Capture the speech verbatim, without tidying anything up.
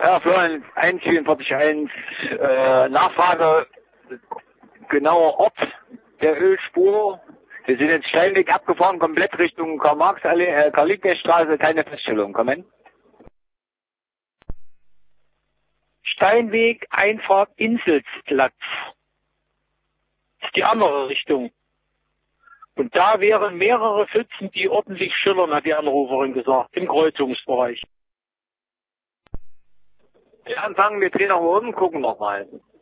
Ja, Florian, eins vierundvierzig eins, äh, Nachfrage, genauer Ort der Ölspur. Wir sind jetzt Steinweg abgefahren, komplett Richtung Karl-Marx-Allee, äh, Karl-Liebknecht-Straße, keine Feststellung. Kommen. Steinweg, Einfahrt Inselsplatz. Das ist die andere Richtung. Und da wären mehrere Pfützen, die ordentlich schillern, hat die Anruferin gesagt, im Kreuzungsbereich. Ja, dann fangen wir drehen nach oben, gucken nochmal.